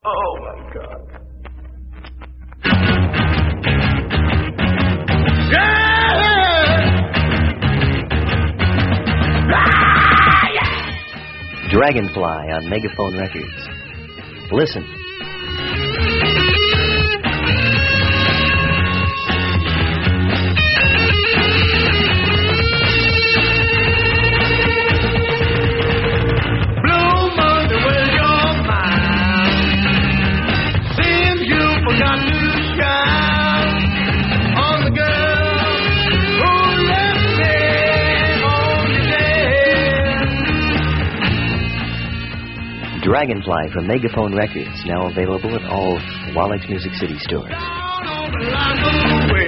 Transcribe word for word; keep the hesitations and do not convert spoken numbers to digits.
Oh, my God. Dragonfly on Megaphone Records. Listen. Blue Monday, where's your mind? Seems you forgot to shine on the girl who left me on your day. Dragonfly from Megaphone Records, now available at all Wallach's Music City stores. Down on the line of the way.